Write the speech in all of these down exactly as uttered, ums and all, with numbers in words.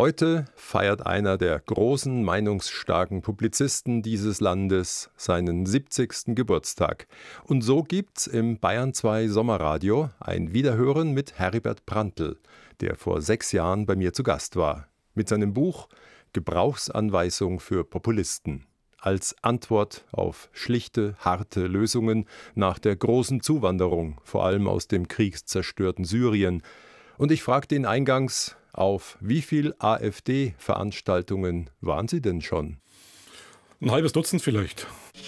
Heute feiert einer der großen, meinungsstarken Publizisten dieses Landes seinen siebzigsten Geburtstag. Und so gibt's im Bayern zwei Sommerradio ein Wiederhören mit Heribert Prantl, der vor sechs Jahren bei mir zu Gast war, mit seinem Buch Gebrauchsanweisung für Populisten. Als Antwort auf schlichte, harte Lösungen nach der großen Zuwanderung, vor allem aus dem kriegszerstörten Syrien. Und ich fragte ihn eingangs, auf wie viel AfD-Veranstaltungen waren Sie denn schon? Ein halbes Dutzend vielleicht.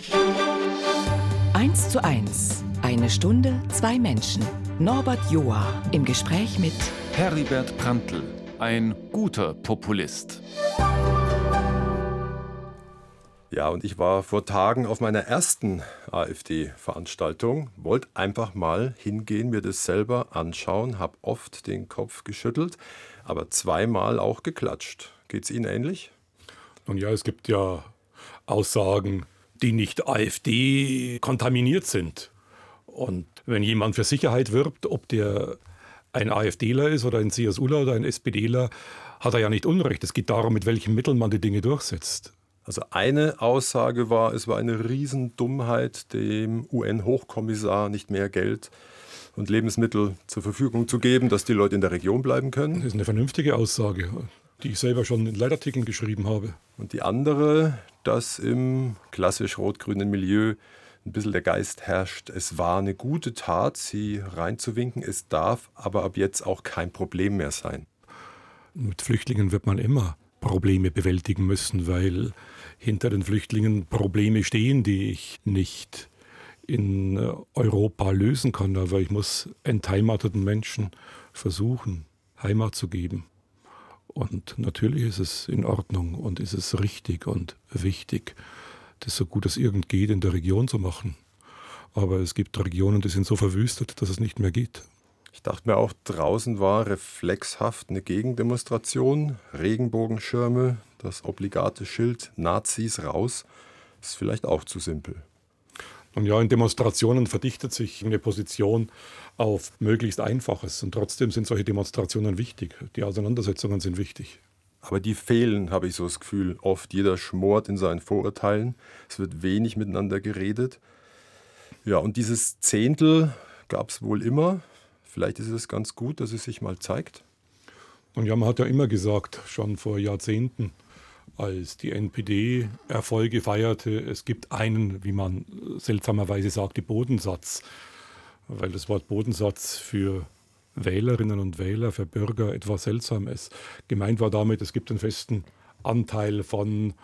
Eins zu eins. Eine Stunde, zwei Menschen. Norbert Joa im Gespräch mit Heribert Prantl, ein guter Populist. Ja, und ich war vor Tagen auf meiner ersten AfD-Veranstaltung, wollte einfach mal hingehen, mir das selber anschauen, habe oft den Kopf geschüttelt, aber zweimal auch geklatscht. Geht's Ihnen ähnlich? Nun ja, es gibt ja Aussagen, die nicht AfD kontaminiert sind. Und wenn jemand für Sicherheit wirbt, ob der ein AfDler ist oder ein CSUler oder ein SPDler, hat er ja nicht Unrecht. Es geht darum, mit welchen Mitteln man die Dinge durchsetzt. Also eine Aussage war, es war eine Riesendummheit, dem U N-Hochkommissar nicht mehr Geld und Lebensmittel zur Verfügung zu geben, dass die Leute in der Region bleiben können. Das ist eine vernünftige Aussage, die ich selber schon in Leitartikeln geschrieben habe. Und die andere, dass im klassisch rot-grünen Milieu ein bisschen der Geist herrscht, es war eine gute Tat, sie reinzuwinken, es darf aber ab jetzt auch kein Problem mehr sein. Mit Flüchtlingen wird man immer Probleme bewältigen müssen, weil hinter den Flüchtlingen Probleme stehen, die ich nicht in Europa lösen kann. Aber ich muss entheimateten Menschen versuchen, Heimat zu geben. Und natürlich ist es in Ordnung und ist es richtig und wichtig, das so gut es irgend geht in der Region zu machen. Aber es gibt Regionen, die sind so verwüstet, dass es nicht mehr geht. Ich dachte mir auch, draußen war reflexhaft eine Gegendemonstration, Regenbogenschirme, das obligate Schild Nazis raus. Ist vielleicht auch zu simpel. Und ja, in Demonstrationen verdichtet sich eine Position auf möglichst Einfaches. Und trotzdem sind solche Demonstrationen wichtig. Die Auseinandersetzungen sind wichtig. Aber die fehlen, habe ich so das Gefühl. Oft jeder schmort in seinen Vorurteilen. Es wird wenig miteinander geredet. Ja, und dieses Zehntel gab es wohl immer. Vielleicht ist es ganz gut, dass es sich mal zeigt. Und ja, man hat ja immer gesagt, schon vor Jahrzehnten, als die N P D Erfolge feierte, es gibt einen, wie man seltsamerweise sagte, Bodensatz. Weil das Wort Bodensatz für Wählerinnen und Wähler, für Bürger etwas seltsam ist. Gemeint war damit, es gibt einen festen Anteil von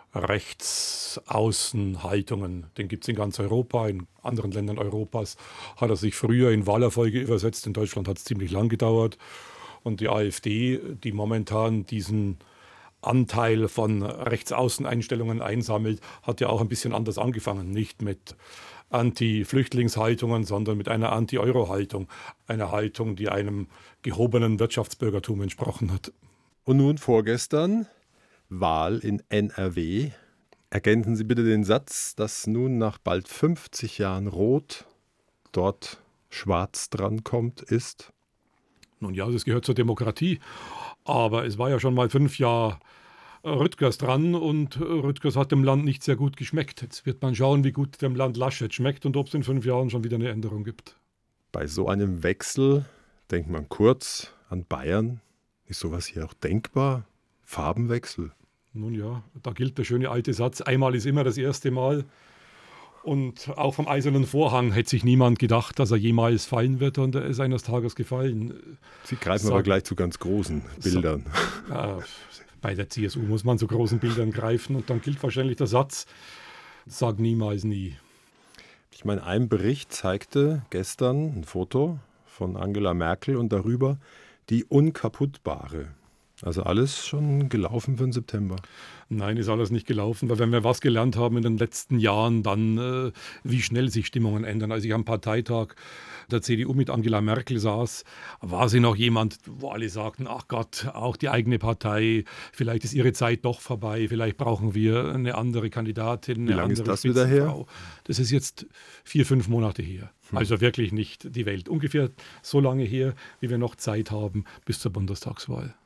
Rechtsaußenhaltungen. Den gibt es in ganz Europa, in anderen Ländern Europas hat er sich früher in Wahlerfolge übersetzt. In Deutschland hat es ziemlich lang gedauert. Und die AfD, die momentan diesen Anteil von Rechtsaußeneinstellungen einsammelt, hat ja auch ein bisschen anders angefangen. Nicht mit Anti-Flüchtlingshaltungen, sondern mit einer Anti-Euro-Haltung. Eine Haltung, die einem gehobenen Wirtschaftsbürgertum entsprochen hat. Und nun vorgestern Wahl in N R W. Ergänzen Sie bitte den Satz, dass nun nach bald fünfzig Jahren Rot dort schwarz drankommt, ist? Nun ja, das gehört zur Demokratie. Aber es war ja schon mal fünf Jahre Rüttgers dran und Rüttgers hat dem Land nicht sehr gut geschmeckt. Jetzt wird man schauen, wie gut dem Land Laschet schmeckt und ob es in fünf Jahren schon wieder eine Änderung gibt. Bei so einem Wechsel denkt man kurz an Bayern. Ist sowas hier auch denkbar? Farbenwechsel? Nun ja, da gilt der schöne alte Satz, einmal ist immer das erste Mal. Und auch vom Eisernen Vorhang hätte sich niemand gedacht, dass er jemals fallen wird und er ist eines Tages gefallen. Sie greifen Sag, aber gleich zu ganz großen Bildern. So, äh, bei der C S U muss man zu großen Bildern greifen und dann gilt wahrscheinlich der Satz, sag niemals nie. Ich meine, ein Bericht zeigte gestern ein Foto von Angela Merkel und darüber die Unkaputtbare. Also alles schon gelaufen für den September? Nein, ist alles nicht gelaufen, weil wenn wir was gelernt haben in den letzten Jahren, dann äh, wie schnell sich Stimmungen ändern. Als ich am Parteitag der C D U mit Angela Merkel saß, war sie noch jemand, wo alle sagten, ach Gott, auch die eigene Partei, vielleicht ist ihre Zeit doch vorbei, vielleicht brauchen wir eine andere Kandidatin, eine Wie lange andere ist das wieder her? Das ist jetzt vier, fünf Monate her. Hm. Also wirklich nicht die Welt. Ungefähr so lange her, wie wir noch Zeit haben bis zur Bundestagswahl.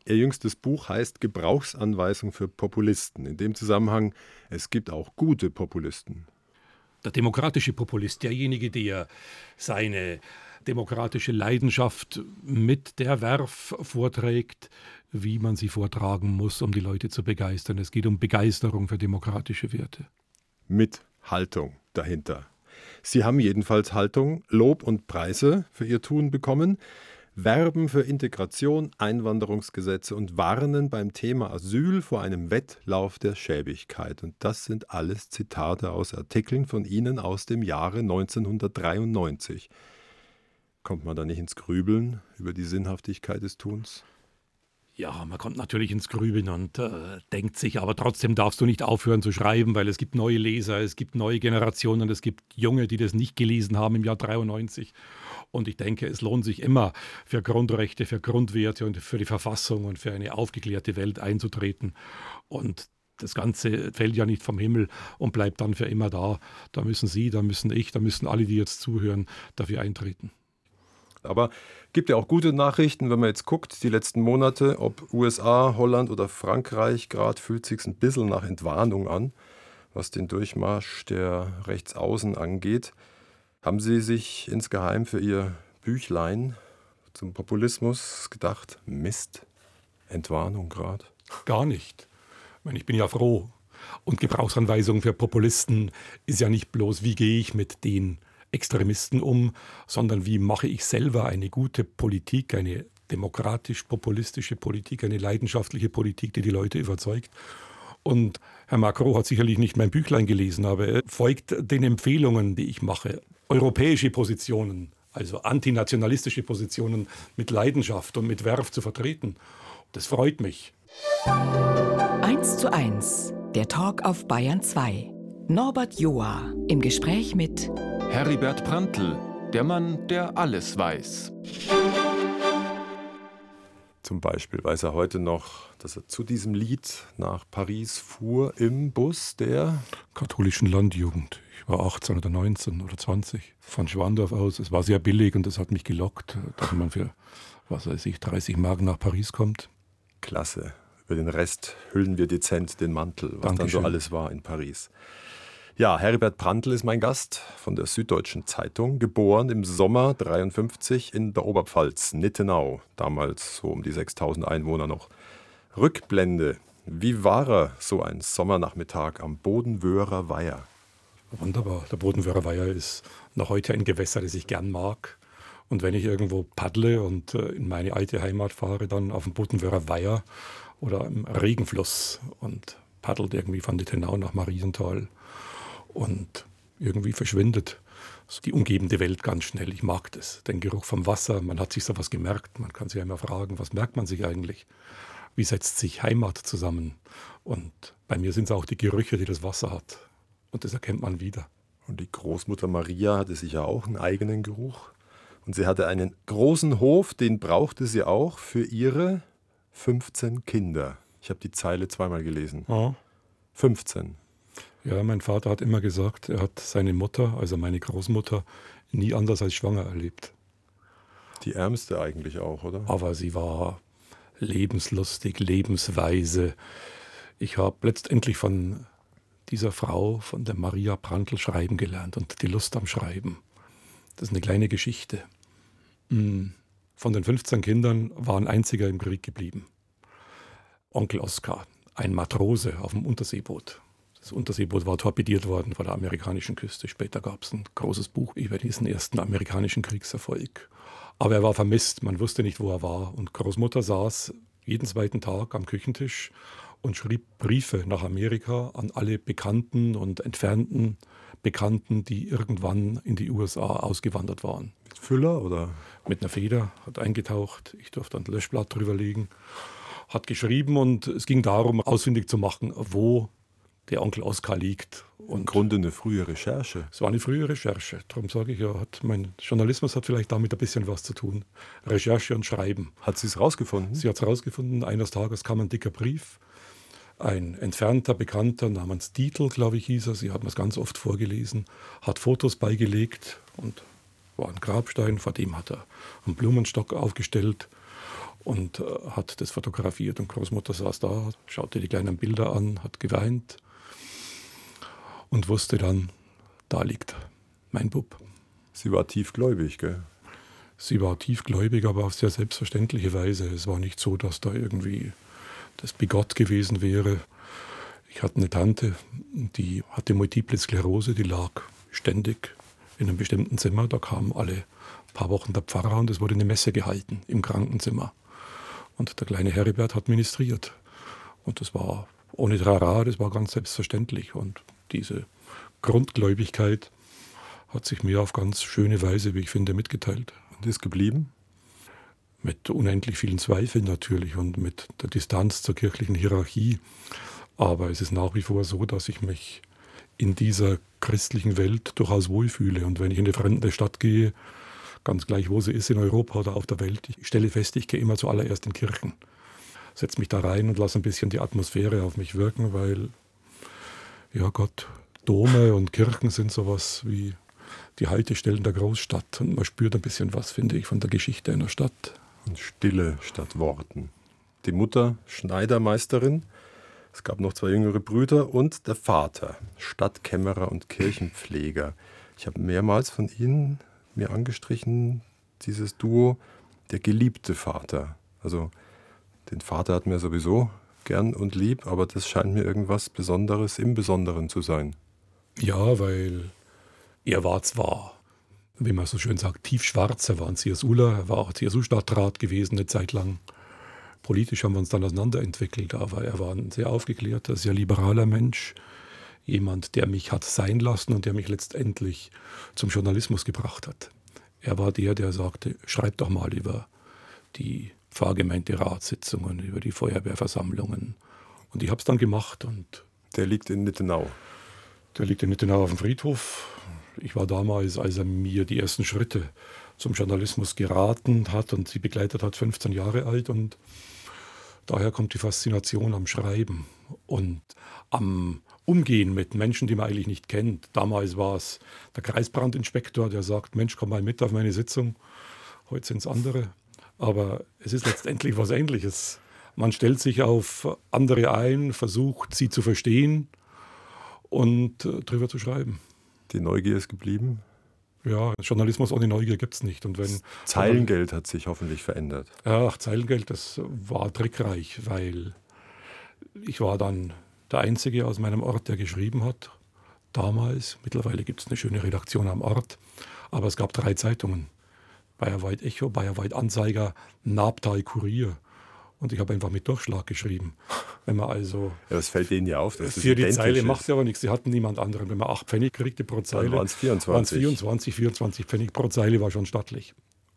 Ihr jüngstes Buch heißt Gebrauchsanweisung für Populisten. In dem Zusammenhang, es gibt auch gute Populisten. Der demokratische Populist, derjenige, der seine demokratische Leidenschaft mit der Werf vorträgt, wie man sie vortragen muss, um die Leute zu begeistern. Es geht um Begeisterung für demokratische Werte. Mit Haltung dahinter. Sie haben jedenfalls Haltung, Lob und Preise für ihr Tun bekommen, werben für Integration, Einwanderungsgesetze und warnen beim Thema Asyl vor einem Wettlauf der Schäbigkeit. Und das sind alles Zitate aus Artikeln von Ihnen aus dem Jahre neunzehnhundertdreiundneunzig. Kommt man da nicht ins Grübeln über die Sinnhaftigkeit des Tuns? Ja, man kommt natürlich ins Grübeln und äh, denkt sich, aber trotzdem darfst du nicht aufhören zu schreiben, weil es gibt neue Leser, es gibt neue Generationen, es gibt Junge, die das nicht gelesen haben im Jahr dreiundneunzig. Und ich denke, es lohnt sich immer, für Grundrechte, für Grundwerte und für die Verfassung und für eine aufgeklärte Welt einzutreten. Und das Ganze fällt ja nicht vom Himmel und bleibt dann für immer da. Da müssen Sie, da müssen ich, da müssen alle, die jetzt zuhören, dafür eintreten. Aber gibt ja auch gute Nachrichten, wenn man jetzt guckt, die letzten Monate, ob U S A, Holland oder Frankreich, gerade fühlt sich ein bisschen nach Entwarnung an, was den Durchmarsch der Rechtsaußen angeht. Haben Sie sich insgeheim für Ihr Büchlein zum Populismus gedacht, Mist, Entwarnung gerade? Gar nicht. Ich meine, ich bin ja froh. Und Gebrauchsanweisung für Populisten ist ja nicht bloß, wie gehe ich mit den Extremisten um, sondern wie mache ich selber eine gute Politik, eine demokratisch-populistische Politik, eine leidenschaftliche Politik, die die Leute überzeugt. Und Herr Macron hat sicherlich nicht mein Büchlein gelesen, aber er folgt den Empfehlungen, die ich mache. Europäische Positionen, also antinationalistische Positionen mit Leidenschaft und mit Werf zu vertreten. Das freut mich. eins zu eins, der Talk auf Bayern zwei. Norbert Joa im Gespräch mit Heribert Prantl, der Mann, der alles weiß. Zum Beispiel weiß er heute noch, dass er zu diesem Lied nach Paris fuhr im Bus der katholischen Landjugend. Ich war achtzehn oder neunzehn oder zwanzig von Schwandorf aus. Es war sehr billig und das hat mich gelockt, dass man für, was weiß ich, dreißig Mark nach Paris kommt. Klasse. Über den Rest hüllen wir dezent den Mantel, was Dankeschön. Dann so alles war in Paris. Ja, Heribert Prantl ist mein Gast von der Süddeutschen Zeitung, geboren im Sommer dreiundfünfzig in der Oberpfalz, Nittenau, damals so um die sechstausend Einwohner noch. Rückblende, wie war er so ein Sommernachmittag am Bodenwöhrer Weiher? Wunderbar, der Bodenwöhrer Weiher ist noch heute ein Gewässer, das ich gern mag. Und wenn ich irgendwo paddle und in meine alte Heimat fahre, dann auf dem Bodenwöhrer Weiher oder im Regenfluss und paddelt irgendwie von Nittenau nach Marienthal. Und irgendwie verschwindet die umgebende Welt ganz schnell. Ich mag das, den Geruch vom Wasser. Man hat sich sowas gemerkt. Man kann sich ja immer fragen, was merkt man sich eigentlich? Wie setzt sich Heimat zusammen? Und bei mir sind es auch die Gerüche, die das Wasser hat. Und das erkennt man wieder. Und die Großmutter Maria hatte sicher auch einen eigenen Geruch. Und sie hatte einen großen Hof, den brauchte sie auch für ihre fünfzehn Kinder. Ich habe die Zeile zweimal gelesen. Ja. fünfzehn. Ja, mein Vater hat immer gesagt, er hat seine Mutter, also meine Großmutter, nie anders als schwanger erlebt. Die ärmste eigentlich auch, oder? Aber sie war lebenslustig, lebensweise. Ich habe letztendlich von dieser Frau, von der Maria Prantl, schreiben gelernt und die Lust am Schreiben. Das ist eine kleine Geschichte. Von den fünfzehn Kindern war ein einziger im Krieg geblieben. Onkel Oskar, ein Matrose auf dem Unterseeboot. Das Unterseeboot war torpediert worden vor der amerikanischen Küste. Später gab es ein großes Buch über diesen ersten amerikanischen Kriegserfolg. Aber er war vermisst, man wusste nicht, wo er war. Und Großmutter saß jeden zweiten Tag am Küchentisch und schrieb Briefe nach Amerika an alle Bekannten und entfernten Bekannten, die irgendwann in die U S A ausgewandert waren. Mit Füller oder? Mit einer Feder, hat eingetaucht. Ich durfte ein Löschblatt drüber legen. Hat geschrieben und es ging darum, ausfindig zu machen, wo der Onkel Oskar liegt. Und im Grunde eine frühe Recherche. Es war eine frühe Recherche. Darum sage ich ja, hat mein Journalismus hat vielleicht damit ein bisschen was zu tun. Recherche und Schreiben. Hat sie es rausgefunden? Sie hat es rausgefunden. Eines Tages kam ein dicker Brief. Ein entfernter Bekannter namens Dietl, glaube ich, hieß er. Sie hat mir es ganz oft vorgelesen. Hat Fotos beigelegt und war ein Grabstein. Vor dem hat er einen Blumenstock aufgestellt. und äh, hat das fotografiert. Und Großmutter saß da, schaute die kleinen Bilder an, hat geweint und wusste dann, da liegt mein Bub. Sie war tiefgläubig, gell? Sie war tiefgläubig, aber auf sehr selbstverständliche Weise. Es war nicht so, dass da irgendwie das bigott gewesen wäre. Ich hatte eine Tante, die hatte Multiple Sklerose, die lag ständig in einem bestimmten Zimmer. Da kam alle paar Wochen der Pfarrer und es wurde eine Messe gehalten im Krankenzimmer. Und der kleine Heribert hat ministriert. Und das war ohne Trara, das war ganz selbstverständlich. Und diese Grundgläubigkeit hat sich mir auf ganz schöne Weise, wie ich finde, mitgeteilt. Und ist geblieben? Mit unendlich vielen Zweifeln natürlich und mit der Distanz zur kirchlichen Hierarchie. Aber es ist nach wie vor so, dass ich mich in dieser christlichen Welt durchaus wohlfühle. Und wenn ich in eine fremde Stadt gehe, ganz gleich, wo sie ist, in Europa oder auf der Welt, ich stelle fest, ich gehe immer zuallererst in Kirchen. Setze mich da rein und lasse ein bisschen die Atmosphäre auf mich wirken, weil, ja Gott, Dome und Kirchen sind sowas wie die Haltestellen der Großstadt. Und man spürt ein bisschen was, finde ich, von der Geschichte einer Stadt. Und Stille statt Worten. Die Mutter, Schneidermeisterin. Es gab noch zwei jüngere Brüder und der Vater, Stadtkämmerer und Kirchenpfleger. Ich habe mehrmals von Ihnen mir angestrichen, dieses Duo, der geliebte Vater. Also den Vater hat mir sowieso gern und lieb, aber das scheint mir irgendwas Besonderes im Besonderen zu sein. Ja, weil er war zwar, wie man so schön sagt, tiefschwarz, er war ein CSUler, er war auch C S U-Stadtrat gewesen eine Zeit lang. Politisch haben wir uns dann auseinanderentwickelt, aber er war ein sehr aufgeklärter, sehr liberaler Mensch. Jemand, der mich hat sein lassen und der mich letztendlich zum Journalismus gebracht hat. Er war der, der sagte, schreib doch mal über die Pfarrgemeinderatssitzungen, über die Feuerwehrversammlungen. Und ich habe es dann gemacht. Und der liegt in Nittenau. Der liegt in Nittenau auf dem Friedhof. Ich war damals, als er mir die ersten Schritte zum Journalismus geraten hat und sie begleitet hat, fünfzehn Jahre alt. Und daher kommt die Faszination am Schreiben und am Umgehen mit Menschen, die man eigentlich nicht kennt. Damals war es der Kreisbrandinspektor, der sagt, Mensch, komm mal mit auf meine Sitzung. Heute sind es andere. Aber es ist letztendlich was Ähnliches. Man stellt sich auf andere ein, versucht, sie zu verstehen und äh, drüber zu schreiben. Die Neugier ist geblieben? Ja, Journalismus ohne Neugier gibt es nicht. Und wenn, Zeilengeld hat sich hoffentlich verändert. Ach, Zeilengeld, das war trickreich, weil ich war dann der Einzige aus meinem Ort, der geschrieben hat. Damals, mittlerweile gibt es eine schöne Redaktion am Ort, aber es gab drei Zeitungen. Bayerweit Echo, Bayerweit Anzeiger, Nabtal Kurier. Und ich habe einfach mit Durchschlag geschrieben. Wenn man also ja, das fällt denen ja auf, dass für die Zeile ist. Macht ja aber nichts. Sie hatten niemand anderen. Wenn man acht Pfennig kriegte pro Zeile, waren es vierundzwanzig. Waren es vierundzwanzig, vierundzwanzig Pfennig pro Zeile, war schon stattlich.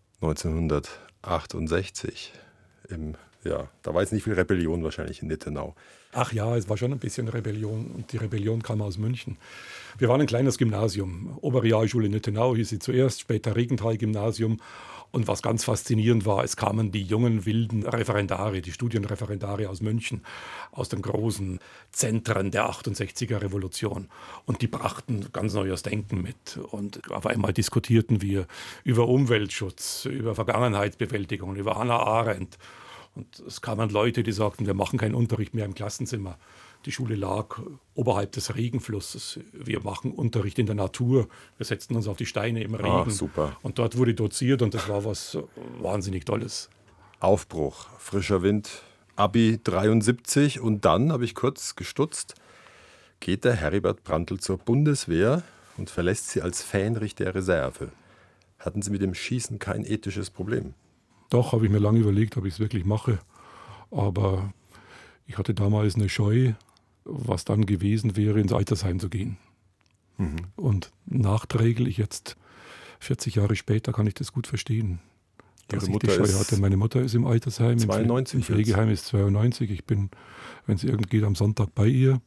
neunzehnhundertachtundsechzig. Im, ja, da war jetzt nicht viel Rebellion wahrscheinlich in Nittenau. Ach ja, es war schon ein bisschen Rebellion. Und die Rebellion kam aus München. Wir waren ein kleines Gymnasium. Oberrealschule Nittenau hieß sie zuerst, später Regenthal-Gymnasium. Und was ganz faszinierend war, es kamen die jungen, wilden Referendare, die Studienreferendare aus München, aus den großen Zentren der achtundsechziger Revolution. Und die brachten ganz neues Denken mit. Und auf einmal diskutierten wir über Umweltschutz, über Vergangenheitsbewältigung, über Hannah Arendt. Und es kamen Leute, die sagten, wir machen keinen Unterricht mehr im Klassenzimmer. Die Schule lag oberhalb des Regenflusses. Wir machen Unterricht in der Natur. Wir setzten uns auf die Steine im Regen. Ah, super. Und dort wurde doziert und das war was wahnsinnig Tolles. Aufbruch, frischer Wind, Abi dreiundsiebzig und dann, habe ich kurz gestutzt, geht der Heribert Prantl zur Bundeswehr und verlässt sie als Fähnrich der Reserve. Hatten Sie mit dem Schießen kein ethisches Problem? Doch, habe ich mir lange überlegt, ob ich es wirklich mache. Aber ich hatte damals eine Scheu, was dann gewesen wäre, ins Altersheim zu gehen. Mhm. Und nachträglich, jetzt vierzig Jahre später, kann ich das gut verstehen. Dass Ihre ich Mutter die Scheu ist hatte. Meine Mutter ist im Altersheim, zweiundneunzig im Pflegeheim ist zweiundneunzig. Ich bin, wenn es irgend geht, am Sonntag bei ihr.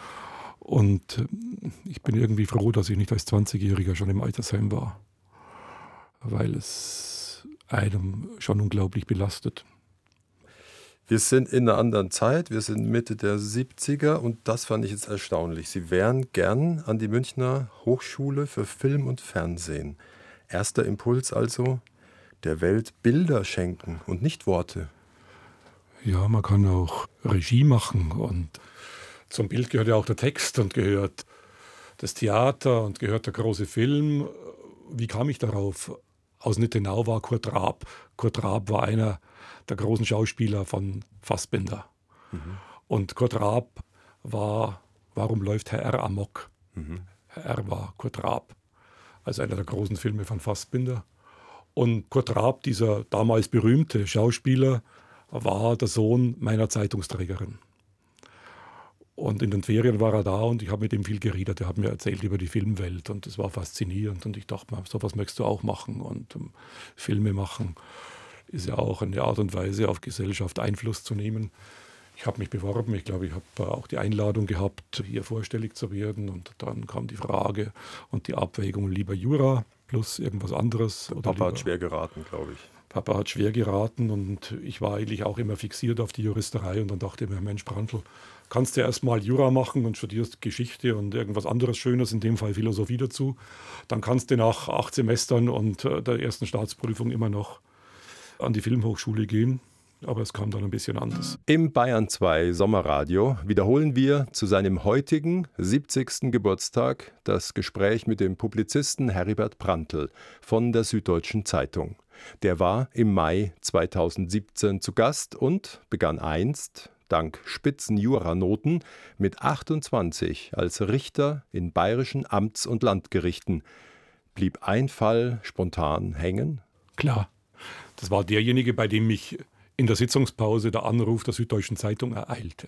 Und ich bin irgendwie froh, dass ich nicht als zwanzigjähriger schon im Altersheim war. Weil es einem schon unglaublich belastet. Wir sind in einer anderen Zeit, wir sind Mitte der siebziger und das fand ich jetzt erstaunlich. Sie wären gern an die Münchner Hochschule für Film und Fernsehen. Erster Impuls also, der Welt Bilder schenken und nicht Worte. Ja, man kann auch Regie machen und zum Bild gehört ja auch der Text und gehört das Theater und gehört der große Film. Wie kam ich darauf? Aus Nittenau war Kurt Raab. Kurt Raab war einer der großen Schauspieler von Fassbinder. Mhm. Und Kurt Raab war, warum läuft Herr R. amok? Mhm. Herr R. war Kurt Raab, also einer der großen Filme von Fassbinder. Und Kurt Raab, dieser damals berühmte Schauspieler, war der Sohn meiner Zeitungsträgerin. Und in den Ferien war er da und ich habe mit ihm viel geredet. Er hat mir erzählt über die Filmwelt und das war faszinierend. Und ich dachte mir, sowas möchtest du auch machen. Und um, Filme machen ist ja auch eine Art und Weise, auf Gesellschaft Einfluss zu nehmen. Ich habe mich beworben. Ich glaube, ich habe auch die Einladung gehabt, hier vorstellig zu werden. Und dann kam die Frage und die Abwägung, lieber Jura plus irgendwas anderes. Oder Papa hat schwer geraten, glaube ich. Papa hat schwer geraten und ich war eigentlich auch immer fixiert auf die Juristerei. Und dann dachte ich mir, Mensch, Brandl, kannst du erst mal Jura machen und studierst Geschichte und irgendwas anderes Schönes, in dem Fall Philosophie dazu. Dann kannst du nach acht Semestern und der ersten Staatsprüfung immer noch an die Filmhochschule gehen. Aber es kam dann ein bisschen anders. Im Bayern zwei Sommerradio wiederholen wir zu seinem heutigen siebzigsten Geburtstag das Gespräch mit dem Publizisten Heribert Prantl von der Süddeutschen Zeitung. Der war im Mai zweitausendsiebzehn zu Gast und begann einst, dank spitzen Juranoten, mit achtundzwanzig als Richter in bayerischen Amts- und Landgerichten. Blieb ein Fall spontan hängen? Klar, das war derjenige, bei dem mich in der Sitzungspause der Anruf der Süddeutschen Zeitung ereilte.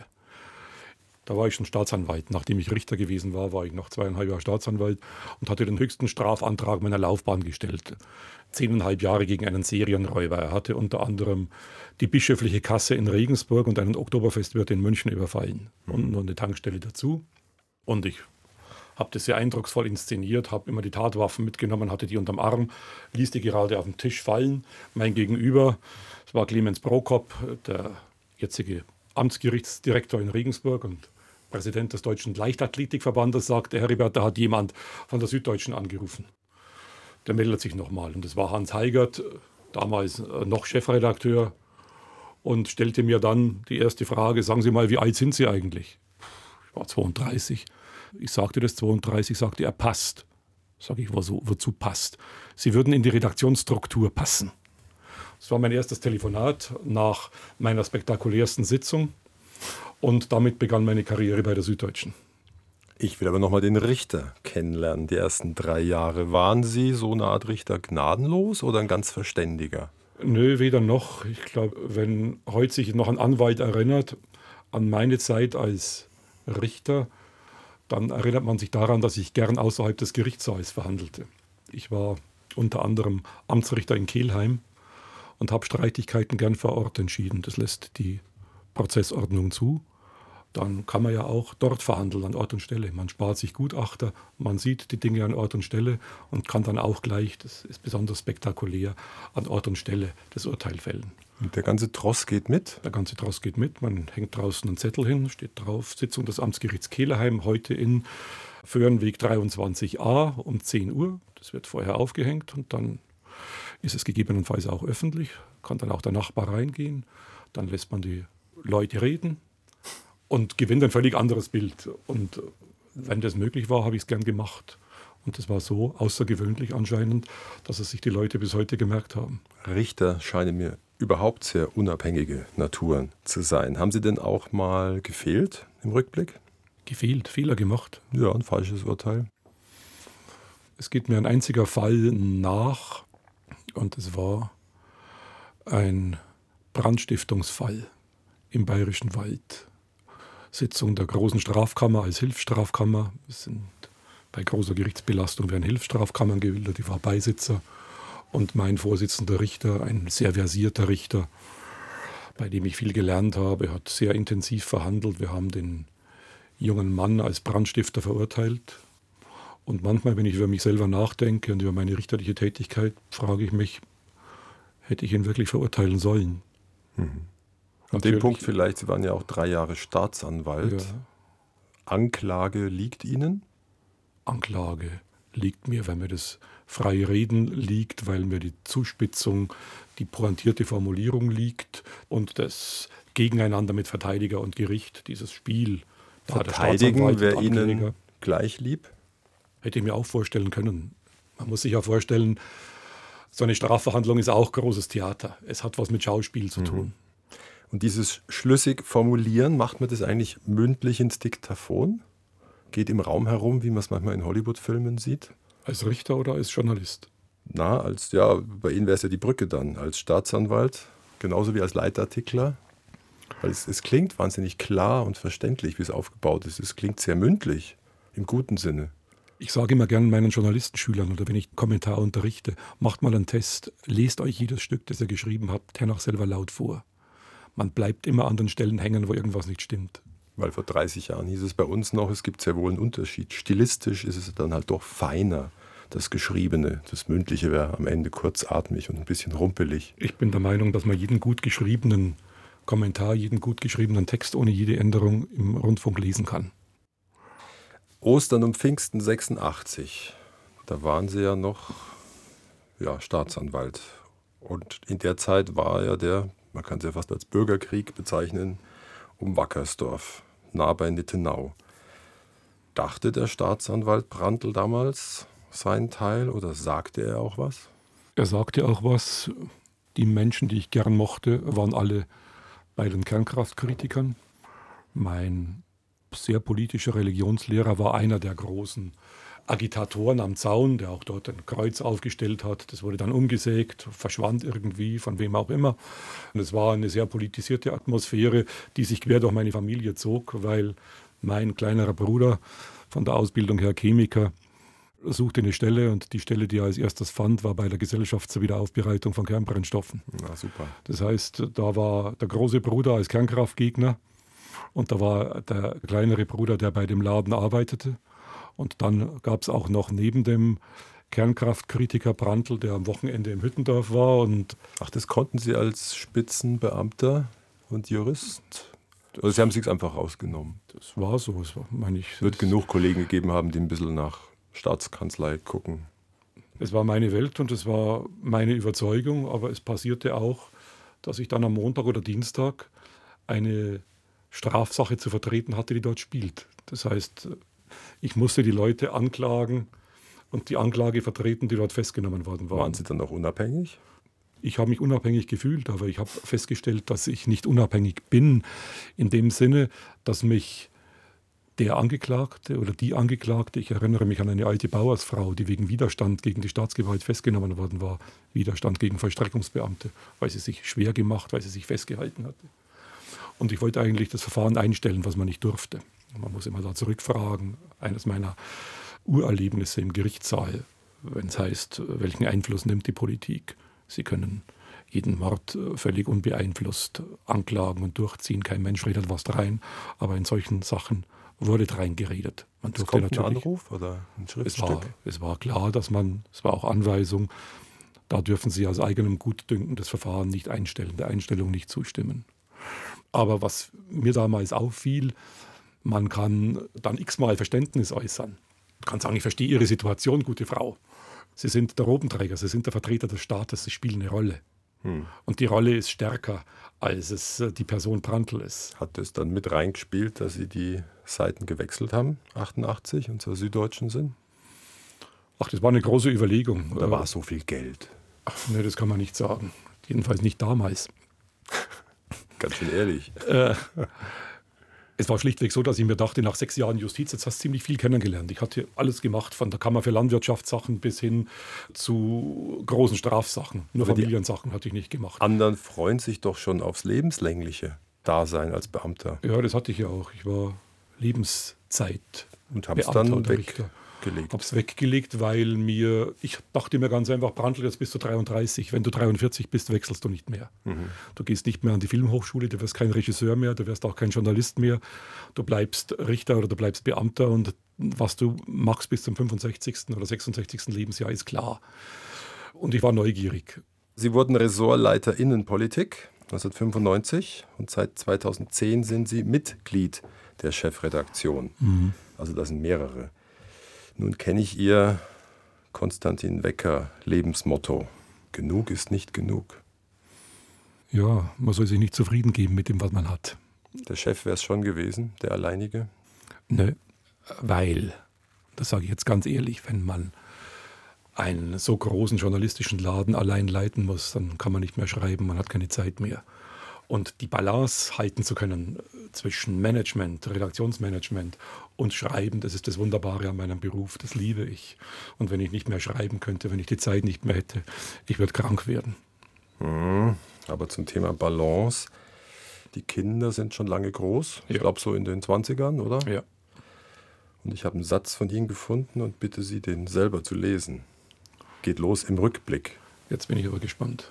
Da war ich schon Staatsanwalt. Nachdem ich Richter gewesen war, war ich noch zweieinhalb Jahre Staatsanwalt und hatte den höchsten Strafantrag meiner Laufbahn gestellt. Zehneinhalb Jahre gegen einen Serienräuber. Er hatte unter anderem die bischöfliche Kasse in Regensburg und einen Oktoberfestwirt in München überfallen. Und noch eine Tankstelle dazu. Und ich habe das sehr eindrucksvoll inszeniert, habe immer die Tatwaffen mitgenommen, hatte die unterm Arm, ließ die gerade auf den Tisch fallen. Mein Gegenüber, das war Clemens Prokop, der jetzige Amtsgerichtsdirektor in Regensburg und Präsident des Deutschen Leichtathletikverbandes, sagte, Heribert, da hat jemand von der Süddeutschen angerufen. Der meldet sich nochmal. Und das war Hans Heigert, damals noch Chefredakteur, und stellte mir dann die erste Frage, sagen Sie mal, wie alt sind Sie eigentlich? Ich war zweiunddreißig. Ich sagte das zweiunddreißig, sagte er, passt. Sag ich, wozu, wozu passt? Sie würden in die Redaktionsstruktur passen. Das war mein erstes Telefonat nach meiner spektakulärsten Sitzung und damit begann meine Karriere bei der Süddeutschen. Ich will aber nochmal den Richter kennenlernen, die ersten drei Jahre. Waren Sie so eine Art Richter gnadenlos oder ein ganz Verständiger? Nö, weder noch. Ich glaube, wenn heute sich noch ein Anwalt erinnert an meine Zeit als Richter, dann erinnert man sich daran, dass ich gern außerhalb des Gerichtssaals verhandelte. Ich war unter anderem Amtsrichter in Kelheim und habe Streitigkeiten gern vor Ort entschieden. Das lässt die Prozessordnung zu. Dann kann man ja auch dort verhandeln, an Ort und Stelle. Man spart sich Gutachter, man sieht die Dinge an Ort und Stelle und kann dann auch gleich, das ist besonders spektakulär, an Ort und Stelle das Urteil fällen. Und der ganze Tross geht mit? Der ganze Tross geht mit. Man hängt draußen einen Zettel hin, steht drauf, Sitzung des Amtsgerichts Kelheim, heute in Föhrenweg dreiundzwanzig a um zehn Uhr. Das wird vorher aufgehängt und dann ist es gegebenenfalls auch öffentlich, kann dann auch der Nachbar reingehen, dann lässt man die Leute reden und gewinnt ein völlig anderes Bild. Und wenn das möglich war, habe ich es gern gemacht. Und das war so außergewöhnlich anscheinend, dass es sich die Leute bis heute gemerkt haben. Richter scheinen mir überhaupt sehr unabhängige Naturen zu sein. Haben Sie denn auch mal gefehlt im Rückblick? Gefehlt, Fehler gemacht. Ja, ein falsches Urteil. Es geht mir ein einziger Fall nach und es war ein Brandstiftungsfall im Bayerischen Wald. Sitzung der großen Strafkammer als Hilfsstrafkammer. Es sind bei großer Gerichtsbelastung werden Hilfsstrafkammern gebildet. Ich war Beisitzer und mein Vorsitzender Richter, ein sehr versierter Richter, bei dem ich viel gelernt habe, hat sehr intensiv verhandelt. Wir haben den jungen Mann als Brandstifter verurteilt. Und manchmal, wenn ich über mich selber nachdenke und über meine richterliche Tätigkeit, frage ich mich, hätte ich ihn wirklich verurteilen sollen? Mhm. An dem Punkt vielleicht, Sie waren ja auch drei Jahre Staatsanwalt. Ja. Anklage liegt Ihnen? Anklage liegt mir, weil mir das freie Reden liegt, weil mir die Zuspitzung, die pointierte Formulierung liegt und das gegeneinander mit Verteidiger und Gericht, dieses Spiel. Da Verteidigen wäre Ihnen gleich lieb? Hätte ich mir auch vorstellen können. Man muss sich ja vorstellen, so eine Strafverhandlung ist auch großes Theater. Es hat was mit Schauspiel zu tun. Mhm. Und dieses schlüssig Formulieren, macht man das eigentlich mündlich ins Diktaphon? Geht im Raum herum, wie man es manchmal in Hollywood-Filmen sieht? Als Richter oder als Journalist? Na, als, ja, bei Ihnen wäre es ja die Brücke dann, als Staatsanwalt, genauso wie als Leitartikler. Weil es, es klingt wahnsinnig klar und verständlich, wie es aufgebaut ist. Es klingt sehr mündlich, im guten Sinne. Ich sage immer gerne meinen Journalistenschülern oder wenn ich Kommentar unterrichte, macht mal einen Test, lest euch jedes Stück, das ihr geschrieben habt, hernach selber laut vor. Man bleibt immer an den Stellen hängen, wo irgendwas nicht stimmt. Weil vor dreißig Jahren hieß es bei uns noch, es gibt sehr wohl einen Unterschied. Stilistisch ist es dann halt doch feiner, das Geschriebene. Das Mündliche wäre am Ende kurzatmig und ein bisschen rumpelig. Ich bin der Meinung, dass man jeden gut geschriebenen Kommentar, jeden gut geschriebenen Text ohne jede Änderung im Rundfunk lesen kann. Ostern um Pfingsten sechsundachtzig, da waren Sie ja noch ja, Staatsanwalt. Und in der Zeit war ja der, man kann es ja fast als Bürgerkrieg bezeichnen, um Wackersdorf, nah bei Nittenau. Dachte der Staatsanwalt Brandl damals seinen Teil oder sagte er auch was? Er sagte auch was. Die Menschen, die ich gern mochte, waren alle bei den Kernkraftkritikern. Mein sehr politischer Religionslehrer war einer der großen Agitatoren am Zaun, der auch dort ein Kreuz aufgestellt hat. Das wurde dann umgesägt, verschwand irgendwie, von wem auch immer. Und es war eine sehr politisierte Atmosphäre, die sich quer durch meine Familie zog, weil mein kleinerer Bruder, von der Ausbildung her Chemiker, suchte eine Stelle und die Stelle, die er als erstes fand, war bei der Gesellschaft zur Wiederaufbereitung von Kernbrennstoffen. Na, super. Das heißt, da war der große Bruder als Kernkraftgegner und da war der kleinere Bruder, der bei dem Laden arbeitete. Und dann gab es auch noch neben dem Kernkraftkritiker Brandl, der am Wochenende im Hüttendorf war. Und Ach, das konnten Sie als Spitzenbeamter und Jurist? Also Sie haben es sich einfach rausgenommen. das war so. Es war, meine ich, Es wird genug Kollegen gegeben haben, die ein bisschen nach Staatskanzlei gucken. Es war meine Welt und es war meine Überzeugung, aber es passierte auch, dass ich dann am Montag oder Dienstag eine Strafsache zu vertreten hatte, die dort spielt. Das heißt, ich musste die Leute anklagen und die Anklage vertreten, die dort festgenommen worden waren. Waren Sie dann auch unabhängig? Ich habe mich unabhängig gefühlt, aber ich habe festgestellt, dass ich nicht unabhängig bin, in dem Sinne, dass mich der Angeklagte oder die Angeklagte, ich erinnere mich an eine alte Bauersfrau, die wegen Widerstand gegen die Staatsgewalt festgenommen worden war, Widerstand gegen Vollstreckungsbeamte, weil sie sich schwer gemacht, weil sie sich festgehalten hatte. Und ich wollte eigentlich das Verfahren einstellen, was man nicht durfte. Man muss immer da zurückfragen. Eines meiner Urerlebnisse im Gerichtssaal, wenn es heißt, welchen Einfluss nimmt die Politik. Sie können jeden Mord völlig unbeeinflusst anklagen und durchziehen. Kein Mensch redet was rein. Aber in solchen Sachen wurde reingeredet. Man Es durfte kommt ein natürlich, Anruf oder ein es Schriftstück? war, es war klar, dass man, es war auch Anweisung, da dürfen Sie aus eigenem Gutdünken das Verfahren nicht einstellen, der Einstellung nicht zustimmen. Aber was mir damals auffiel, man kann dann x-mal Verständnis äußern. Man kann sagen, ich verstehe Ihre Situation, gute Frau. Sie sind der Robenträger, Sie sind der Vertreter des Staates, Sie spielen eine Rolle. Hm. Und die Rolle ist stärker, als es äh, die Person Brandl ist. Hat es dann mit reingespielt, dass Sie die Seiten gewechselt haben, achtundachtzig, und zur Süddeutschen sind? Ach, das war eine große Überlegung. Oder Äh, war so viel Geld? Ach, nee, das kann man nicht sagen. Jedenfalls nicht damals. Ganz schön ehrlich. Äh, es war schlichtweg so, dass ich mir dachte, nach sechs Jahren Justiz, jetzt hast du ziemlich viel kennengelernt. Ich hatte alles gemacht, von der Kammer für Landwirtschaftssachen bis hin zu großen Strafsachen. Nur Aber die Familiensachen hatte ich nicht gemacht. Anderen freuen sich doch schon aufs lebenslängliche Dasein als Beamter Ja, das hatte ich ja auch. Ich war Lebenszeit. und haben es Beamter dann oder Richter. weggelegt. Habe es weggelegt, weil mir, ich dachte mir ganz einfach, Brandl, jetzt bist du dreiunddreißig. Wenn du dreiundvierzig bist, wechselst du nicht mehr. Mhm. Du gehst nicht mehr an die Filmhochschule, du wirst kein Regisseur mehr, du wirst auch kein Journalist mehr. Du bleibst Richter oder du bleibst Beamter und was du machst bis zum fünfundsechzigsten oder sechsundsechzigsten Lebensjahr ist klar. Und ich war neugierig. Sie wurden Ressortleiter Innenpolitik neunzehnhundertfünfundneunzig und seit zweitausendzehn sind Sie Mitglied der Chefredaktion. Mhm. Also das sind mehrere. Nun kenne ich Ihr Konstantin Wecker Lebensmotto. Genug ist nicht genug. Ja, man soll sich nicht zufrieden geben mit dem, was man hat. Der Chef wäre es schon gewesen, der Alleinige? Ne, weil, das sage ich jetzt ganz ehrlich, wenn man einen so großen journalistischen Laden allein leiten muss, dann kann man nicht mehr schreiben, man hat keine Zeit mehr. Und die Balance halten zu können zwischen Management, Redaktionsmanagement und Schreiben, das ist das Wunderbare an meinem Beruf, das liebe ich. Und wenn ich nicht mehr schreiben könnte, wenn ich die Zeit nicht mehr hätte, ich würde krank werden. Mhm. Aber zum Thema Balance, die Kinder sind schon lange groß, ich Ja. glaube so in den zwanzigern, oder? Ja. Und ich habe einen Satz von Ihnen gefunden und bitte Sie, den selber zu lesen. Geht los im Rückblick. Jetzt bin ich aber gespannt.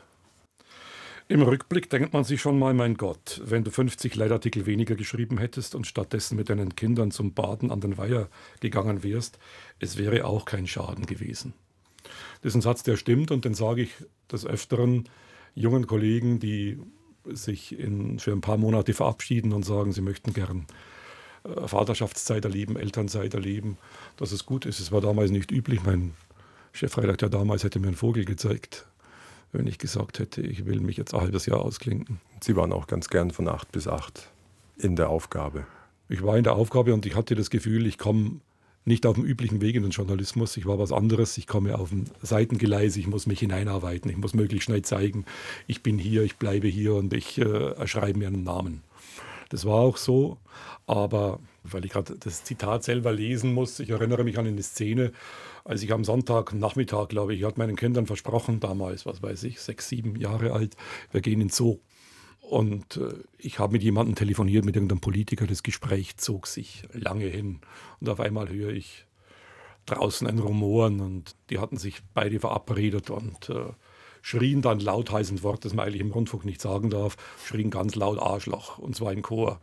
Im Rückblick denkt man sich schon mal, mein Gott, wenn du fünfzig Leitartikel weniger geschrieben hättest und stattdessen mit deinen Kindern zum Baden an den Weiher gegangen wärst, es wäre auch kein Schaden gewesen. Das ist ein Satz, der stimmt, und den sage ich des Öfteren jungen Kollegen, die sich in, für ein paar Monate verabschieden und sagen, sie möchten gern äh, Vaterschaftszeit erleben, Elternzeit erleben, dass es gut ist. Es war damals nicht üblich. Mein Chefredakteur damals hätte mir einen Vogel gezeigt, wenn ich gesagt hätte, ich will mich jetzt ein halbes Jahr ausklinken. Sie waren auch ganz gern von acht bis acht in der Aufgabe. Ich war in der Aufgabe und ich hatte das Gefühl, ich komme nicht auf dem üblichen Weg in den Journalismus. Ich war was anderes. Ich komme auf ein Seitengeleis. Ich muss mich hineinarbeiten. Ich muss möglichst schnell zeigen, ich bin hier, ich bleibe hier und ich äh, erschreibe mir einen Namen. Das war auch so. Aber weil ich gerade das Zitat selber lesen muss, ich erinnere mich an eine Szene, als ich am Sonntagnachmittag, glaube ich, ich hatte meinen Kindern versprochen, damals, was weiß ich, sechs, sieben Jahre alt, wir gehen in den Zoo. Und äh, ich habe mit jemandem telefoniert, mit irgendeinem Politiker, das Gespräch zog sich lange hin. Und auf einmal höre ich draußen ein Rumoren und die hatten sich beide verabredet und äh, schrien dann lauthals ein Wort, das man eigentlich im Rundfunk nicht sagen darf, schrien ganz laut Arschloch, und zwar im Chor.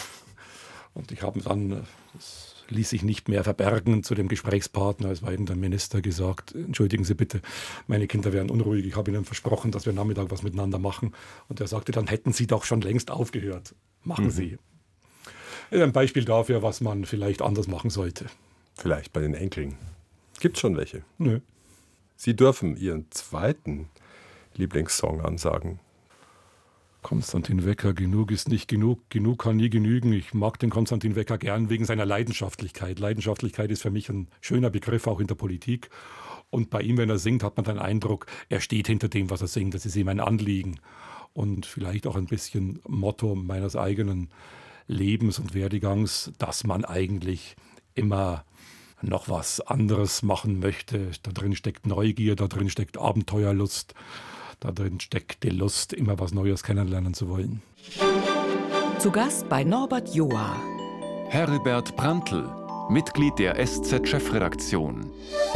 Und ich habe dann, äh, das ließ sich nicht mehr verbergen, zu dem Gesprächspartner, es war irgendein Minister, gesagt, entschuldigen Sie bitte, meine Kinder wären unruhig, ich habe Ihnen versprochen, dass wir Nachmittag was miteinander machen. Und er sagte, dann hätten Sie doch schon längst aufgehört. Machen mhm. Sie. Das ist ein Beispiel dafür, was man vielleicht anders machen sollte. Vielleicht bei den Enkeln. Gibt es schon welche? Nö. Sie dürfen Ihren zweiten Lieblingssong ansagen. Konstantin Wecker, genug ist nicht genug, genug kann nie genügen. Ich mag den Konstantin Wecker gern wegen seiner Leidenschaftlichkeit. Leidenschaftlichkeit ist für mich ein schöner Begriff, auch in der Politik. Und bei ihm, wenn er singt, hat man den Eindruck, er steht hinter dem, was er singt. Das ist ihm ein Anliegen. Und vielleicht auch ein bisschen Motto meines eigenen Lebens und Werdegangs, dass man eigentlich immer noch was anderes machen möchte. Da drin steckt Neugier, da drin steckt Abenteuerlust. Da drin steckt die Lust, immer was Neues kennenlernen zu wollen. Zu Gast bei Norbert Joa. Heribert Prantl, Mitglied der S Z-Chefredaktion.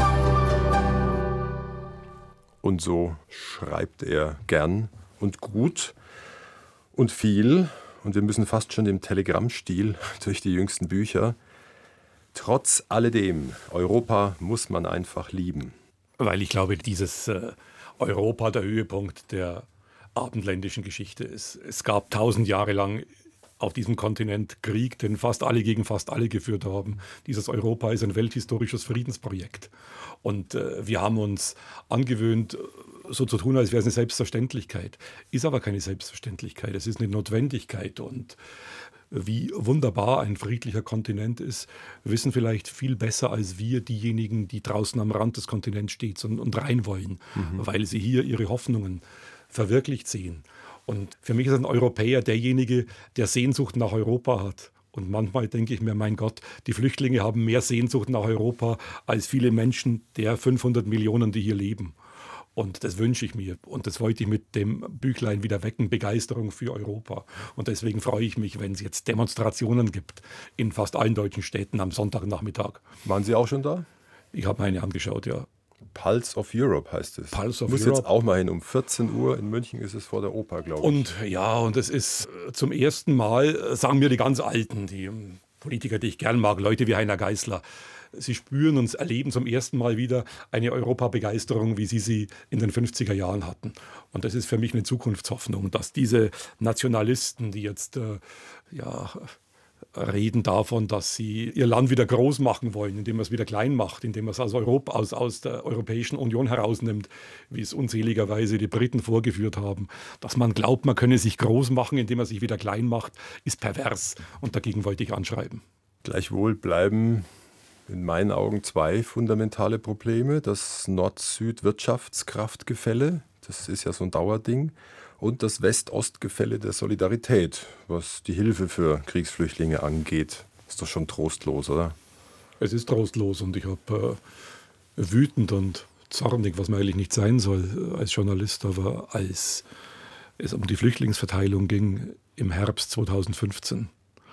Und so schreibt er gern und gut und viel. Und wir müssen fast schon im Telegrammstil durch die jüngsten Bücher. Trotz alledem, Europa muss man einfach lieben. Weil ich glaube, dieses äh, Europa der Höhepunkt der abendländischen Geschichte ist. Es gab tausend Jahre lang auf diesem Kontinent Krieg, den fast alle gegen fast alle geführt haben. Dieses Europa ist ein welthistorisches Friedensprojekt. Und äh, wir haben uns angewöhnt, so zu tun, als wäre es eine Selbstverständlichkeit. Ist aber keine Selbstverständlichkeit, es ist eine Notwendigkeit. Und wie wunderbar ein friedlicher Kontinent ist, wissen vielleicht viel besser als wir diejenigen, die draußen am Rand des Kontinents stehen und, und rein wollen, mhm. weil sie hier ihre Hoffnungen verwirklicht sehen. Und für mich ist ein Europäer derjenige, der Sehnsucht nach Europa hat. Und manchmal denke ich mir, mein Gott, die Flüchtlinge haben mehr Sehnsucht nach Europa als viele Menschen der fünfhundert Millionen, die hier leben. Und das wünsche ich mir. Und das wollte ich mit dem Büchlein wieder wecken, Begeisterung für Europa. Und deswegen freue ich mich, wenn es jetzt Demonstrationen gibt in fast allen deutschen Städten am Sonntagnachmittag. Waren Sie auch schon da? Ich habe meine angeschaut, ja. Pulse of Europe heißt es. Pulse of Muss Europe. Jetzt auch mal hin. Um vierzehn Uhr in München ist es vor der Oper, glaube ich. Und ja, und es ist zum ersten Mal, sagen mir die ganz Alten, die Politiker, die ich gern mag, Leute wie Heiner Geißler, sie spüren und erleben zum ersten Mal wieder eine Europabegeisterung, wie sie sie in den fünfziger Jahren hatten. Und das ist für mich eine Zukunftshoffnung, dass diese Nationalisten, die jetzt äh, ja, reden davon, dass sie ihr Land wieder groß machen wollen, indem man es wieder klein macht, indem man es aus, Europa, aus, aus der Europäischen Union herausnimmt, wie es unzähligerweise die Briten vorgeführt haben. Dass man glaubt, man könne sich groß machen, indem man sich wieder klein macht, ist pervers. Und dagegen wollte ich anschreiben. Gleichwohl bleiben in meinen Augen zwei fundamentale Probleme. Das Nord-Süd-Wirtschaftskraftgefälle, das ist ja so ein Dauerding, und das West-Ost-Gefälle der Solidarität, was die Hilfe für Kriegsflüchtlinge angeht. Ist doch schon trostlos, oder? Es ist trostlos und ich habe äh, wütend und zornig, was man eigentlich nicht sein soll als Journalist, aber als es um die Flüchtlingsverteilung ging im Herbst zweitausendfünfzehn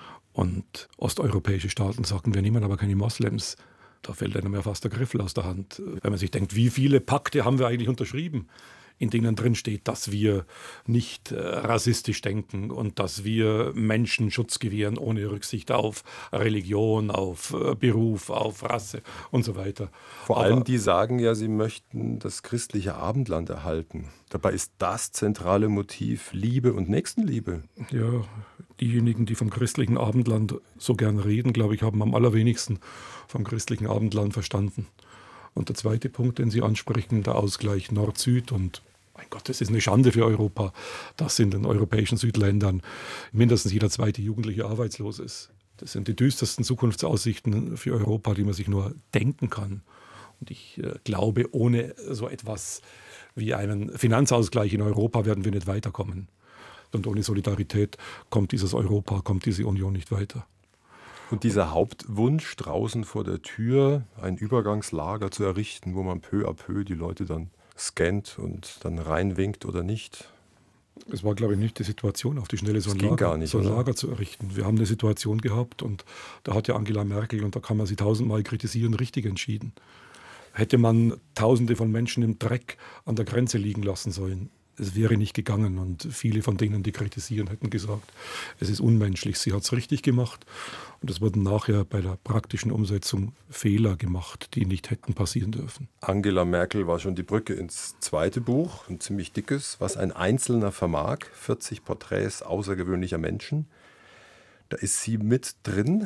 und osteuropäische Staaten sagten, wir nehmen aber keine Moslems, da fällt einem ja fast der Griffel aus der Hand. Wenn man sich denkt, wie viele Pakte haben wir eigentlich unterschrieben, in denen drin steht, dass wir nicht äh, rassistisch denken und dass wir Menschen Schutz gewähren ohne Rücksicht auf Religion, auf äh, Beruf, auf Rasse und so weiter. Vor Aber allem die sagen ja, sie möchten das christliche Abendland erhalten. Dabei ist das zentrale Motiv Liebe und Nächstenliebe. Ja, diejenigen, die vom christlichen Abendland so gern reden, glaube ich, haben am allerwenigsten vom christlichen Abendland verstanden. Und der zweite Punkt, den Sie ansprechen, der Ausgleich Nord-Süd. Und mein Gott, das ist eine Schande für Europa, dass in den europäischen Südländern mindestens jeder zweite Jugendliche arbeitslos ist. Das sind die düstersten Zukunftsaussichten für Europa, die man sich nur denken kann. Und ich äh, glaube, ohne so etwas wie einen Finanzausgleich in Europa werden wir nicht weiterkommen. Und ohne Solidarität kommt dieses Europa, kommt diese Union nicht weiter. Und dieser Hauptwunsch draußen vor der Tür, ein Übergangslager zu errichten, wo man peu à peu die Leute dann scannt und dann reinwinkt oder nicht. Es war, glaube ich, nicht die Situation, auf die Schnelle so ein, ging Lager, gar nicht, so ein oder? Lager zu errichten. Wir haben eine Situation gehabt und da hat ja Angela Merkel, und da kann man sie tausendmal kritisieren, richtig entschieden. Hätte man Tausende von Menschen im Dreck an der Grenze liegen lassen sollen, es wäre nicht gegangen, und viele von denen, die kritisieren, hätten gesagt, es ist unmenschlich. Sie hat es richtig gemacht und es wurden nachher bei der praktischen Umsetzung Fehler gemacht, die nicht hätten passieren dürfen. Angela Merkel war schon die Brücke ins zweite Buch, ein ziemlich dickes, was ein Einzelner vermag, vierzig Porträts außergewöhnlicher Menschen. Da ist sie mit drin.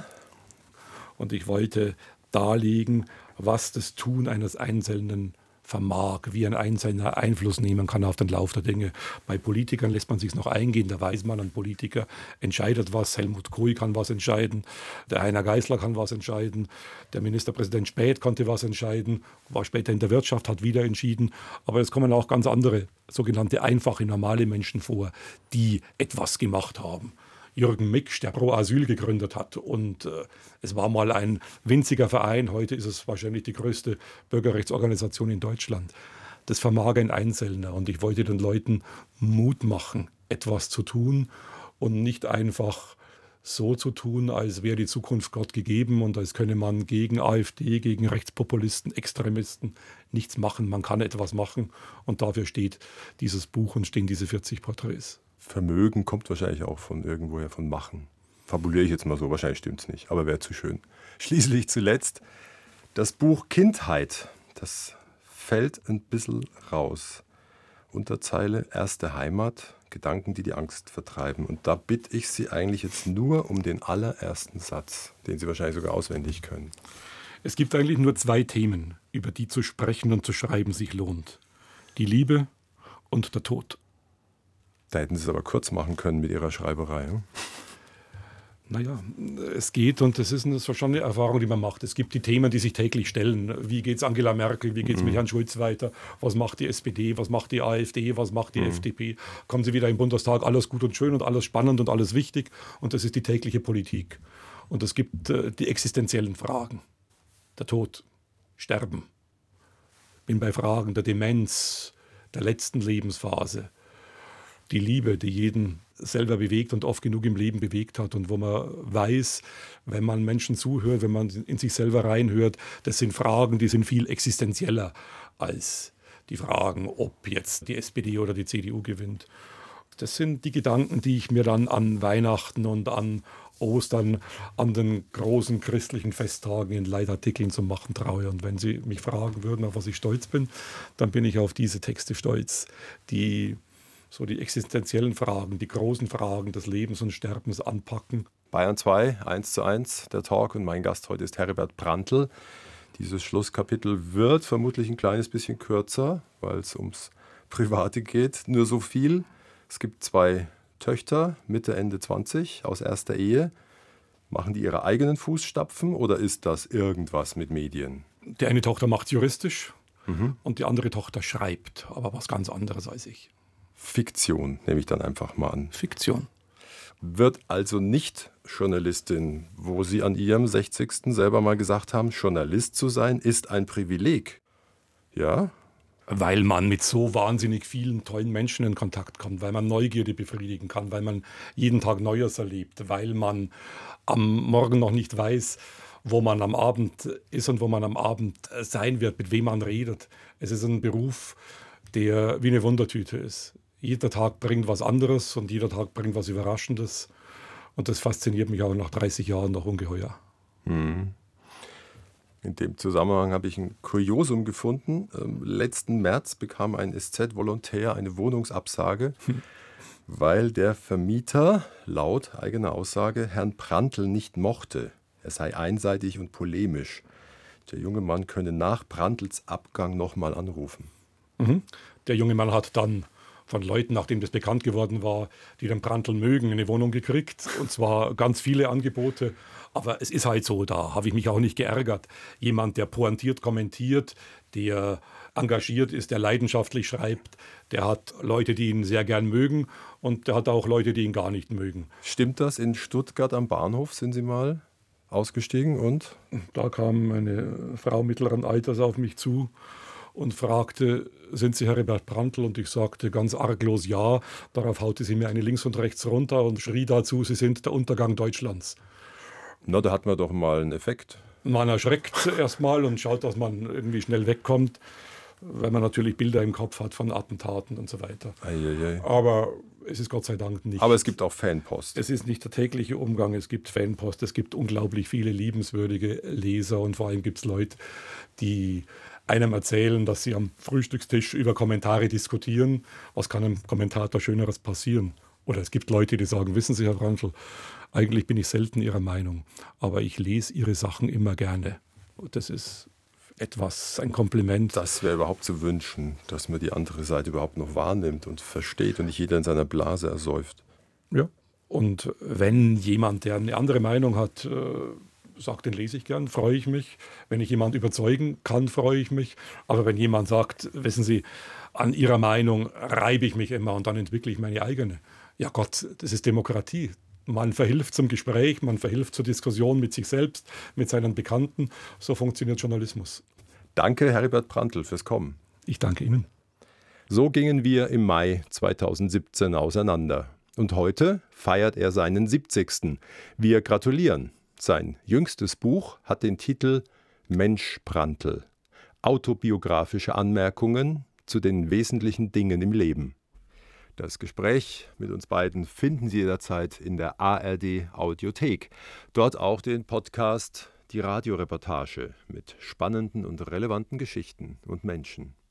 Und ich wollte darlegen, was das Tun eines Einzelnen vermag, wie ein Einzelner Einfluss nehmen kann auf den Lauf der Dinge. Bei Politikern lässt man sich noch eingehen, da weiß man, ein Politiker entscheidet was, Helmut Kohl kann was entscheiden, der Heiner Geißler kann was entscheiden, der Ministerpräsident Späth konnte was entscheiden, war später in der Wirtschaft, hat wieder entschieden, aber es kommen auch ganz andere, sogenannte einfache, normale Menschen vor, die etwas gemacht haben. Jürgen Miksch, der Pro Asyl gegründet hat. Und äh, es war mal ein winziger Verein, heute ist es wahrscheinlich die größte Bürgerrechtsorganisation in Deutschland. Das vermag ein Einzelner. Und ich wollte den Leuten Mut machen, etwas zu tun und nicht einfach so zu tun, als wäre die Zukunft Gott gegeben und als könne man gegen AfD, gegen Rechtspopulisten, Extremisten nichts machen. Man kann etwas machen und dafür steht dieses Buch und stehen diese vierzig Porträts. Vermögen kommt wahrscheinlich auch von irgendwoher, von Machen. Fabuliere ich jetzt mal so, wahrscheinlich stimmt es nicht, aber wäre zu schön. Schließlich zuletzt das Buch Kindheit, das fällt ein bisschen raus. Unterzeile, erste Heimat, Gedanken, die die Angst vertreiben. Und da bitte ich Sie eigentlich jetzt nur um den allerersten Satz, den Sie wahrscheinlich sogar auswendig können. Es gibt eigentlich nur zwei Themen, über die zu sprechen und zu schreiben sich lohnt. Die Liebe und der Tod. Da hätten Sie es aber kurz machen können mit Ihrer Schreiberei. Hm? Naja, es geht, und das ist eine, so schon eine Erfahrung, die man macht. Es gibt die Themen, die sich täglich stellen. Wie geht es Angela Merkel? Wie geht es mhm. mit Herrn Schulz weiter? Was macht die S P D? Was macht die AfD? Was macht die mhm. F D P? Kommen sie wieder im Bundestag? Alles gut und schön und alles spannend und alles wichtig. Und das ist die tägliche Politik. Und es gibt äh, die existenziellen Fragen. Der Tod, Sterben. Bin bei Fragen der Demenz, der letzten Lebensphase. Die Liebe, die jeden selber bewegt und oft genug im Leben bewegt hat und wo man weiß, wenn man Menschen zuhört, wenn man in sich selber reinhört, das sind Fragen, die sind viel existenzieller als die Fragen, ob jetzt die S P D oder die C D U gewinnt. Das sind die Gedanken, die ich mir dann an Weihnachten und an Ostern, an den großen christlichen Festtagen in Leitartikeln zu machen traue. Und wenn Sie mich fragen würden, auf was ich stolz bin, dann bin ich auf diese Texte stolz, die so die existenziellen Fragen, die großen Fragen des Lebens und Sterbens anpacken. Bayern zwei, eins zu eins, der Talk, und mein Gast heute ist Heribert Prantl. Dieses Schlusskapitel wird vermutlich ein kleines bisschen kürzer, weil es ums Private geht. Nur so viel: Es gibt zwei Töchter, Mitte, Ende zwanzig, aus erster Ehe. Machen die ihre eigenen Fußstapfen oder ist das irgendwas mit Medien? Die eine Tochter macht juristisch Mhm. und die andere Tochter schreibt, aber was ganz anderes als ich. Fiktion, nehme ich dann einfach mal an. Fiktion. Wird also nicht Journalistin, wo Sie an Ihrem sechzigsten selber mal gesagt haben, Journalist zu sein ist ein Privileg. Ja? Weil man mit so wahnsinnig vielen tollen Menschen in Kontakt kommt, weil man Neugierde befriedigen kann, weil man jeden Tag Neues erlebt, weil man am Morgen noch nicht weiß, wo man am Abend ist und wo man am Abend sein wird, mit wem man redet. Es ist ein Beruf, der wie eine Wundertüte ist. Jeder Tag bringt was anderes und jeder Tag bringt was Überraschendes. Und das fasziniert mich auch nach dreißig Jahren noch ungeheuer. Hm. In dem Zusammenhang habe ich ein Kuriosum gefunden. Ähm, letzten März bekam ein S Z-Volontär eine Wohnungsabsage, hm. weil der Vermieter laut eigener Aussage Herrn Prantl nicht mochte. Er sei einseitig und polemisch. Der junge Mann könne nach Prantls Abgang nochmal anrufen. Mhm. Der junge Mann hat dann von Leuten, nachdem das bekannt geworden war, die den Prantl mögen, eine Wohnung gekriegt. Und zwar ganz viele Angebote. Aber es ist halt so, da habe ich mich auch nicht geärgert. Jemand, der pointiert kommentiert, der engagiert ist, der leidenschaftlich schreibt, der hat Leute, die ihn sehr gern mögen, und der hat auch Leute, die ihn gar nicht mögen. Stimmt das? In Stuttgart am Bahnhof sind Sie mal ausgestiegen und? Da kam eine Frau mittleren Alters auf mich zu und fragte, sind Sie Heribert Prantl? Und ich sagte ganz arglos ja. Darauf haute sie mir eine links und rechts runter und schrie dazu, Sie sind der Untergang Deutschlands. Na, da hat man doch mal einen Effekt. Man erschreckt erstmal und schaut, dass man irgendwie schnell wegkommt, weil man natürlich Bilder im Kopf hat von Attentaten und so weiter. Eieiei. Aber es ist Gott sei Dank nicht. Aber es gibt auch Fanpost. Es ist nicht der tägliche Umgang, es gibt Fanpost, es gibt unglaublich viele liebenswürdige Leser, und vor allem gibt es Leute, die einem erzählen, dass sie am Frühstückstisch über Kommentare diskutieren. Was kann einem Kommentator Schöneres passieren? Oder es gibt Leute, die sagen, wissen Sie, Herr Prantl, eigentlich bin ich selten Ihrer Meinung, aber ich lese Ihre Sachen immer gerne. Das ist etwas, ein Kompliment. Das wäre überhaupt zu wünschen, dass man die andere Seite überhaupt noch wahrnimmt und versteht und nicht jeder in seiner Blase ersäuft. Ja. Und wenn jemand, der eine andere Meinung hat, sagt, den lese ich gern, freue ich mich. Wenn ich jemand überzeugen kann, freue ich mich. Aber wenn jemand sagt, wissen Sie, an Ihrer Meinung reibe ich mich immer und dann entwickle ich meine eigene. Ja Gott, das ist Demokratie. Man verhilft zum Gespräch, man verhilft zur Diskussion mit sich selbst, mit seinen Bekannten. So funktioniert Journalismus. Danke, Heribert Prantl, fürs Kommen. Ich danke Ihnen. So gingen wir im Mai zweitausendsiebzehn auseinander. Und heute feiert er seinen siebzigsten. Wir gratulieren. Sein jüngstes Buch hat den Titel Mensch Prantl. Autobiografische Anmerkungen zu den wesentlichen Dingen im Leben. Das Gespräch mit uns beiden finden Sie jederzeit in der A R D Audiothek. Dort auch den Podcast Die Radioreportage mit spannenden und relevanten Geschichten und Menschen.